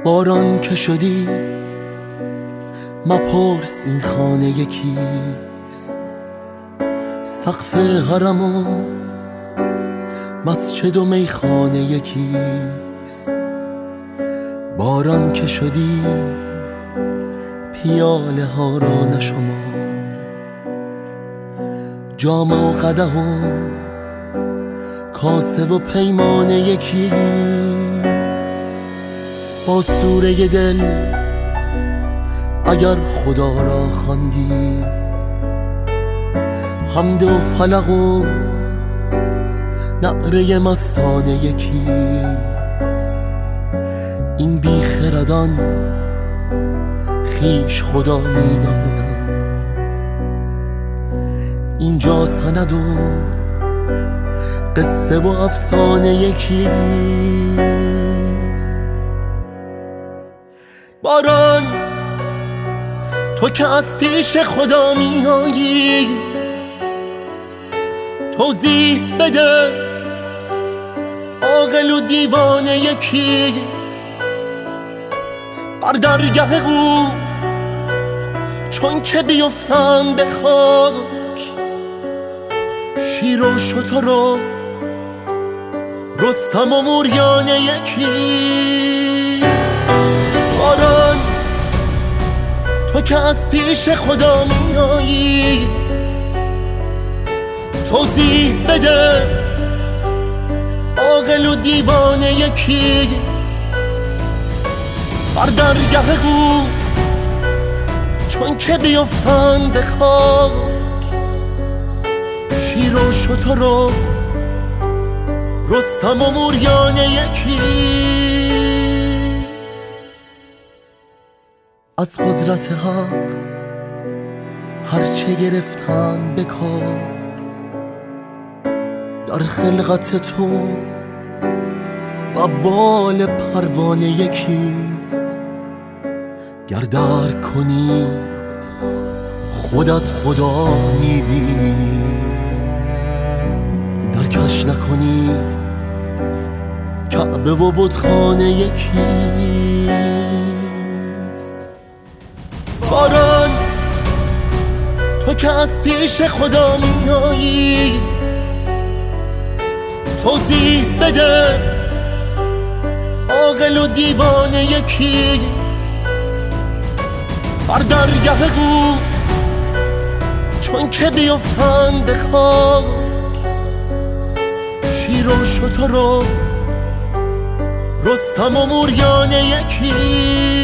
باران که شدی مپرس این خانه یکیست، سقف حرم و مسجد و میخانه یکیست. باران که شدی پیاله ها را نشمار، جام و قدح و کاسه و پیمانه یکیست. با سوره دل اگر خدا را خواندی، حمد و فلق و نعره مستانه یکیست. این بیخردان خیش خدا میدانند، اینجا سند و قصه و افسانه یکیست. باران تو که از پیش خدا میایی، توضیح بده عاقل و دیوانه یکیست. بر درگه او چون که بیفتن به خاک، شیر و شتر و رستم و موریانه یکیست. باران تو که از پیش خدا میایی، توضیح بده عاقل و دیوانه یکیست. بر درگه او چون که بیفتن به خاک، شیر و شتر و رستم و موریانه یکیست. از قدرت حق هرچه گرفتن به کار، در خلقت تو و بال پروانه یکیست. گر درک کنی خودت خدا میبینی، درکش نکنی کعبه و بتخانه یکیست. باران تو که از پیش خدا میایی، توضیح بده عاقل و دیوانه یکیست. بر درگه او چون که بیفتن به خاک، شیر و شتر و رستم و موریانه یکیست.